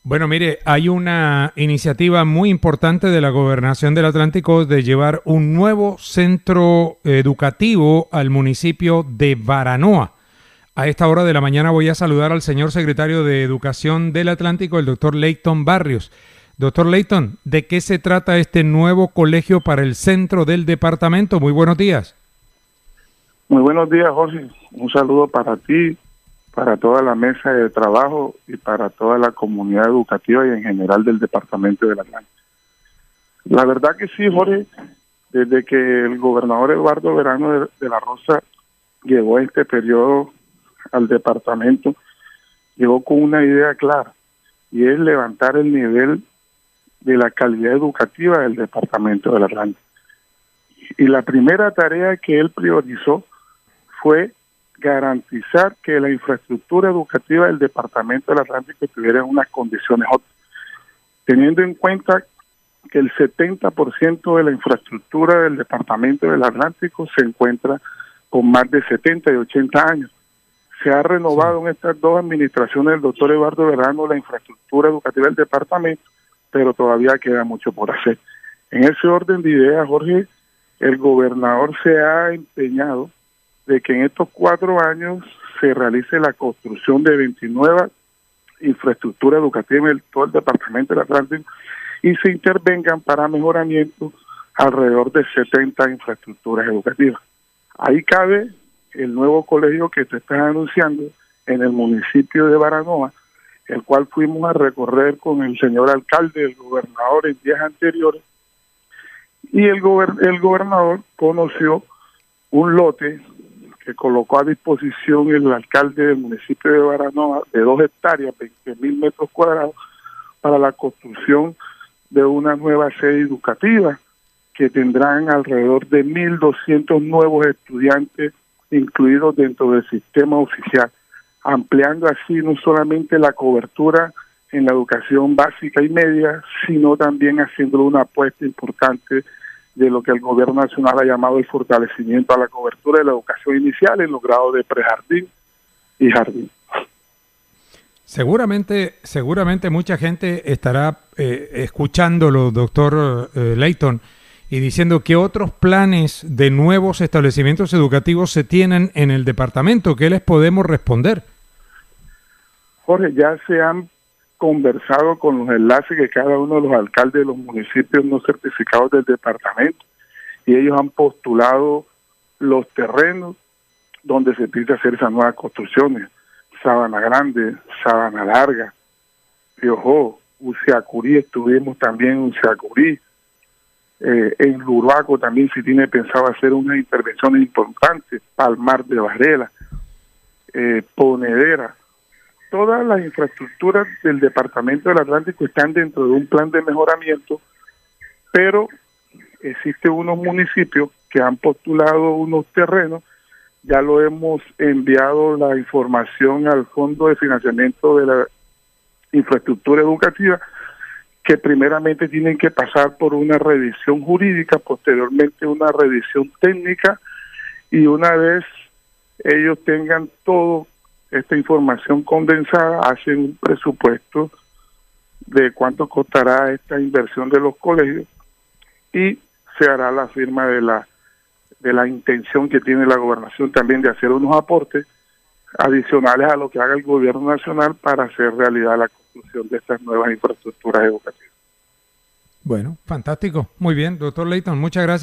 Bueno, mire, hay una iniciativa muy importante de la Gobernación del Atlántico de llevar un nuevo centro educativo al municipio de Baranoa. A esta hora de la mañana voy a saludar al señor secretario de Educación del Atlántico, el doctor Leighton Barrios. Doctor Leighton, ¿de qué se trata este nuevo colegio para el centro del departamento? Muy buenos días. Muy buenos días, Jorge. Un saludo para ti, para toda la mesa de trabajo y para toda la comunidad educativa y en general del departamento del Atlántico. La verdad que sí, Jorge, desde que el gobernador Eduardo Verano de la Rosa llegó a este periodo al departamento, llegó con una idea clara, y es levantar el nivel de la calidad educativa del departamento del Atlántico. Y la primera tarea que él priorizó fue garantizar que la infraestructura educativa del departamento del Atlántico tuviera unas condiciones óptimas, teniendo en cuenta que el 70% de la infraestructura del departamento del Atlántico se encuentra con más de 70 y 80 años. Se ha renovado en estas dos administraciones del doctor Eduardo Verano la infraestructura educativa del departamento, pero todavía queda mucho por hacer. En ese orden de ideas, Jorge, el gobernador se ha empeñado de que en estos 4 años se realice la construcción de 29 infraestructuras educativas en todo el departamento del Atlántico y se intervengan para mejoramiento alrededor de 70 infraestructuras educativas. Ahí cabe el nuevo colegio que te estás anunciando en el municipio de Baranoa, el cual fuimos a recorrer con el señor alcalde, el gobernador en días anteriores, y el gobernador conoció un lote que colocó a disposición el alcalde del municipio de Baranoa de 2 hectáreas, 20,000 metros cuadrados, para la construcción de una nueva sede educativa que tendrán alrededor de 1,200 nuevos estudiantes incluidos dentro del sistema oficial, ampliando así no solamente la cobertura en la educación básica y media, sino también haciéndole una apuesta importante de lo que el gobierno nacional ha llamado el fortalecimiento a la cobertura de la educación inicial en los grados de prejardín y jardín. Seguramente mucha gente estará escuchándolo, doctor Leighton, y diciendo qué otros planes de nuevos establecimientos educativos se tienen en el departamento. ¿Qué les podemos responder? Jorge, ya se han conversado con los enlaces que cada uno de los alcaldes de los municipios no certificados del departamento, y ellos han postulado los terrenos donde se piensa hacer esas nuevas construcciones: Sabana Grande, Sabana Larga, Piojó, Uciacurí, estuvimos también en Uciacurí, en Luraco también se tiene pensado hacer unas intervenciones importantes, Palmar de Varela, Ponedera. Todas las infraestructuras del departamento del Atlántico están dentro de un plan de mejoramiento, pero existen unos municipios que han postulado unos terrenos. Ya lo hemos enviado la información al Fondo de Financiamiento de la Infraestructura Educativa, que primeramente tienen que pasar por una revisión jurídica, posteriormente una revisión técnica, y una vez ellos tengan toda esta información condensada, hacen un presupuesto de cuánto costará esta inversión de los colegios y se hará la firma de la intención que tiene la gobernación también de hacer unos aportes adicionales a lo que haga el gobierno nacional para hacer realidad la construcción de estas nuevas infraestructuras educativas. Bueno, fantástico. Muy bien, doctor Leighton, muchas gracias.